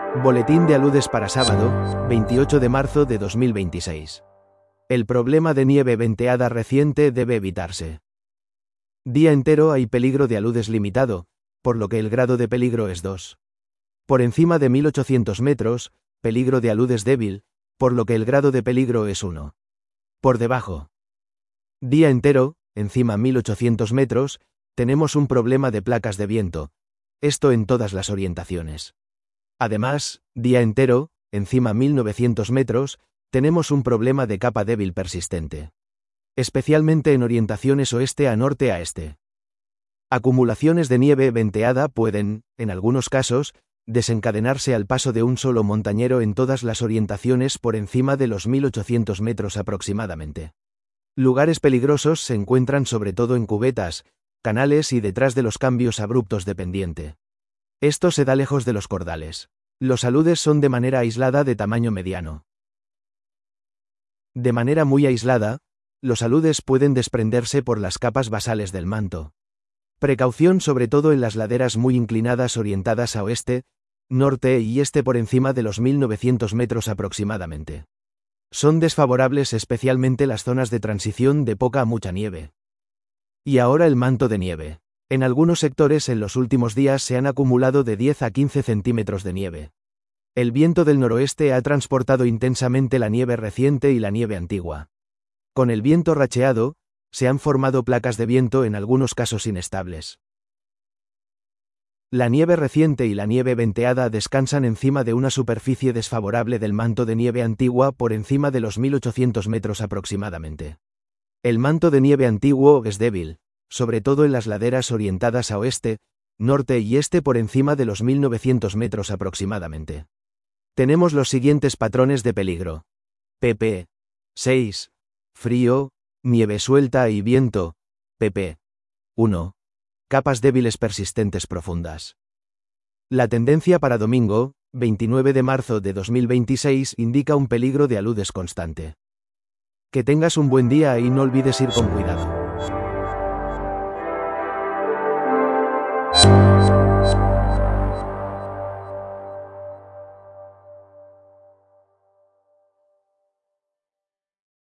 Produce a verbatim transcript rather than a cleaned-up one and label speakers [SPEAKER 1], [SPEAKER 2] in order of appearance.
[SPEAKER 1] Boletín de aludes para sábado, veintiocho de marzo de dos mil veintiséis. El problema de nieve venteada reciente debe evitarse. Día entero hay peligro de aludes limitado, por lo que el grado de peligro es dos. Por encima de mil ochocientos metros, peligro de aludes débil, por lo que el grado de peligro es uno. Por debajo. Día entero, encima mil ochocientos metros, tenemos un problema de placas de viento. Esto en todas las orientaciones. Además, día entero, encima mil novecientos metros, tenemos un problema de capa débil persistente. Especialmente en orientaciones oeste a norte a este. Acumulaciones de nieve venteada pueden, en algunos casos, desencadenarse al paso de un solo montañero en todas las orientaciones por encima de los mil ochocientos metros aproximadamente. Lugares peligrosos se encuentran sobre todo en cubetas, canales y detrás de los cambios abruptos de pendiente. Esto se da lejos de los cordales. Los aludes son de manera aislada de tamaño mediano. De manera muy aislada, los aludes pueden desprenderse por las capas basales del manto. Precaución sobre todo en las laderas muy inclinadas orientadas a oeste, norte y este por encima de los mil novecientos metros aproximadamente. Son desfavorables especialmente las zonas de transición de poca a mucha nieve. Y ahora el manto de nieve. En algunos sectores en los últimos días se han acumulado de diez a quince centímetros de nieve. El viento del noroeste ha transportado intensamente la nieve reciente y la nieve antigua. Con el viento racheado, se han formado placas de viento en algunos casos inestables. La nieve reciente y la nieve venteada descansan encima de una superficie desfavorable del manto de nieve antigua por encima de los mil ochocientos metros aproximadamente. El manto de nieve antiguo es débil, sobre todo en las laderas orientadas a oeste, norte y este por encima de los mil novecientos metros aproximadamente. Tenemos los siguientes patrones de peligro. pp. seis. Frío, nieve suelta y viento. pp. uno. Capas débiles persistentes profundas. La tendencia para domingo, veintinueve de marzo de dos mil veintiséis, indica un peligro de aludes constante. Que tengas un buen día y no olvides ir con cuidado.